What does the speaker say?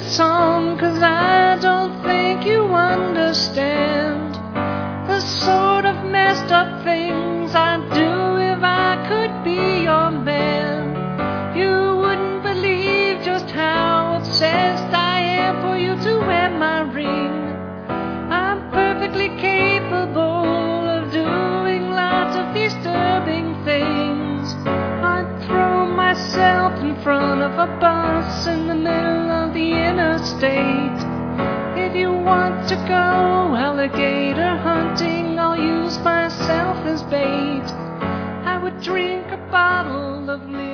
song, 'cause I don't think you understand the sort of messed up things I'd do if I could be your man. You wouldn't believe just how obsessed I am for you to wear my ring. I'm perfectly capable of doing lots of disturbing things. I'd throw myself in front of a bus in the middle of the interstate. If you want to go alligator hunting, I'll use myself as bait. I would drink a bottle of